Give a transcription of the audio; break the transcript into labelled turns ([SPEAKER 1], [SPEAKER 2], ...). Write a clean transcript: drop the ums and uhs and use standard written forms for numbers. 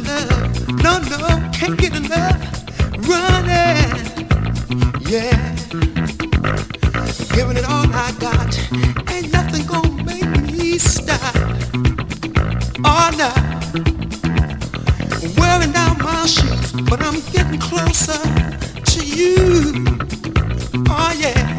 [SPEAKER 1] love. No, no, can't get enough. Running, yeah. Giving it all I got. Ain't nothing gonna make me stop. Oh, no. Wearing down my shoes, but I'm getting closer to you. Oh, yeah.